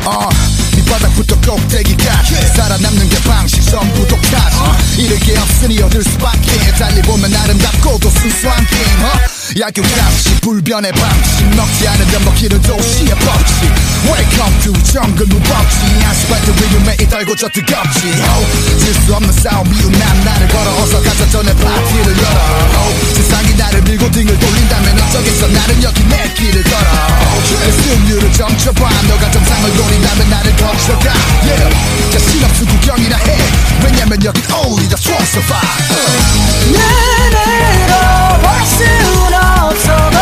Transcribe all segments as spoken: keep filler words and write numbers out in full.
어, 밑바닥부터 꼭대기까지 살아남는 게 방식 전부 독하지 잃을 게 없으니 얻을 수밖에 달리보면 아름답고도 순수한 게임 어? 약육값이 불변의 방식 먹지 않으면 먹히는 도시의 법칙 Welcome to jungle 무법지 아스팔트 위를 매일 달고 저 뜨겁지 oh, 질 수 없는 싸움 이유 난 나를 걸어 어서 가자 전에 파티를 열어 oh, 세상이 나를 밀고 등을 돌린다면 어쩌겠어 나는 여기 내 길을 걸어 oh, 승률을 점쳐봐 너가 정상을 노린다면 나를 거쳐가 yeah. 자신 없은 구경이라 해 왜냐면 여긴 only the strong survive uh. 눈을 볼 순 없어도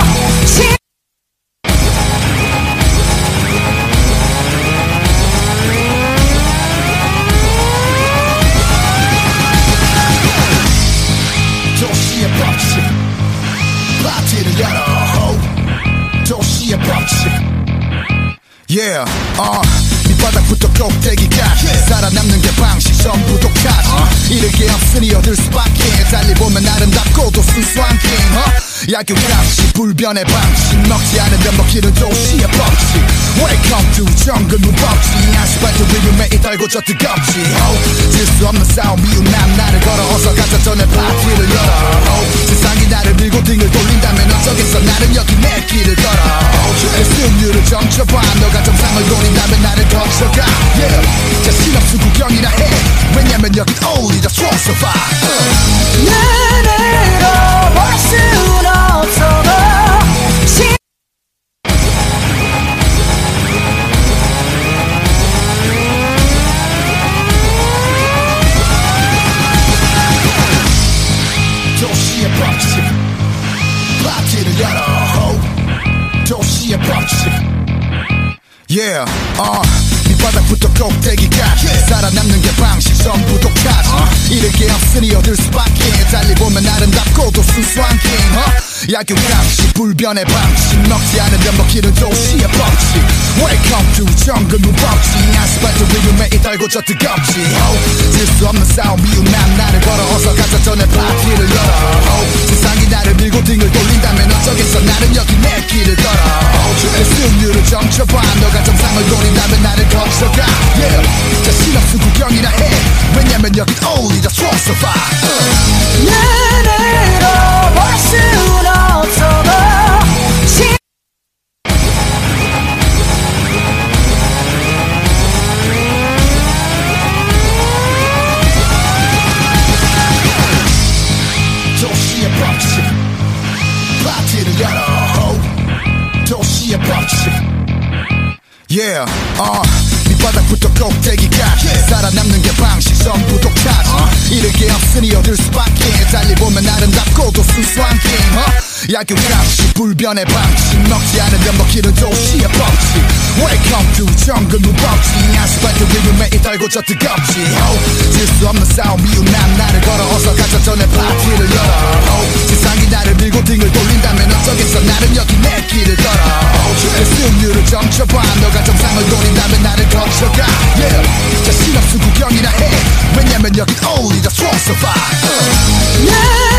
도시의 법칙 파티를 열어 도시의 법칙 Yeah, uh, 밑바닥부터 꼭대기까지 살아남는 게 방식 전부 독하지 잃을 게 없으니 얻을 수밖에 달리보면 아름답고도 순수한 게임 uh? 약육값이 불변의 방식 먹지 않으면 먹히는 도시의 법칙 Welcome to jungle 무법지 아스팔트 위를 매일 달고 저 뜨겁지 oh, 질 수 없는 싸움 이유 난 나를 걸어 어서 가자 전에 파티를 열어 oh, 세상이 나를 밀고 등을 돌린다면 어쩌겠어 나는 여기 내 길을 걸어 oh, 승률을 점쳐봐 너가 정상을 노린다면 나를 거쳐가 yeah. 자신 없은 구경이라 해 왜냐면 여긴 only the strong survive uh. 눈으로 볼 순 없어도 도시의 법칙 파티를 열어 도시의 법칙 Yeah, uh, 밑바닥부터 꼭대기까지 살아남는 게 방식 전부 독하지 잃을 게 없으니 얻을 수밖에 달리보면 아름답고도 순수한 게임 uh? 약육값이 불변의 방식 먹지 않으면 먹히는 도시의 법칙 Welcome to jungle 무법지 아스팔트 위를 매일 달고 저 뜨겁지 oh, 질 수 없는 싸움 이유 난 나를 걸어 어서 가자 전에 파티를 열어 oh, 세상이 나를 밀고 등을 돌린다면 어쩌겠어 나는 여기 내 길을 걸어 oh, 승률을 점쳐봐 너가 정상을 노린다면 나를 거쳐가 yeah. 자신 없은 구경이라 해 왜냐면 여긴 only the strong survive uh. 눈으로 볼 순 없어도 도시의 법칙 파티를 열어 도시의 법칙 Yeah, uh, 밑바닥부터 꼭대기까지 살아남는 게 방식 전부 독하지 잃을 게 없으니 얻을 수밖에 달리보면 아름답고도 순수한 게임 uh? 약육값이 불변의 방식 먹지 않으면 먹히는 도시의 법칙 Welcome to jungle 무법지 아스팔트 위를 매일 달고 저 뜨겁지 oh, 질 수 없는 싸움 이유 난 나를 걸어 어서 가자 전에 파티를 열어 oh, 세상이 나를 밀고 등을 돌린다면 어쩌겠어 나는 여기 내 길을 걸어 oh, 승률을 점쳐봐 너가 정상을 노린다면 나를 거쳐가 yeah. 자신 없은 구경이라 해 왜냐면 여긴 only the strong survive uh. yeah.